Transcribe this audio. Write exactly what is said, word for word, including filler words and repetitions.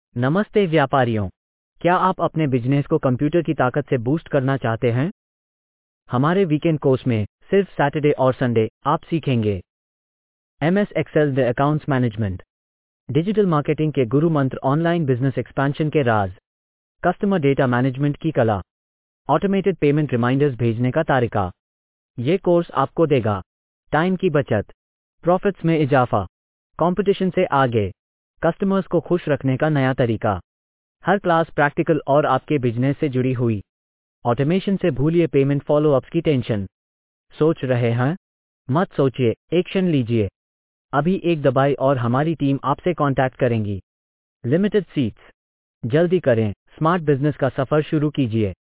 नमस्ते व्यापारियों, क्या आप अपने बिजनेस को कंप्यूटर की ताकत से बूस्ट करना चाहते हैं? हमारे वीकेंड कोर्स में सिर्फ सैटरडे और संडे आप सीखेंगे M S Excel the accounts management, digital marketing के गुरु मंत्र, ऑनलाइन बिजनेस एक्सपेंशन के राज, कस्टमर डेटा मैनेजमेंट की कला, ऑटोमेटेड पेमेंट रिमाइंडर्स भेजने का तरीका। ये कोर्स आपको देगा टाइम की बचत, प्रॉफिट्स में इजाफा, कंपटीशन से आगे, कस्टमर्स को खुश रखने का नया तरीका। हर क्लास प्रैक्टिकल और आपके बिजनेस से जुड़ी हुई। ऑटोमेशन से भूलिए पेमेंट फॉलो अप्स की टेंशन। सोच रहे हैं? मत सोचिए, एक्शन लीजिए। अभी एक दबाई और हमारी टीम आपसे कांटेक्ट करेंगी। लिमिटेड सीट्स, जल्दी करें, स्मार्ट बिजनेस का सफर शुरू कीजिए।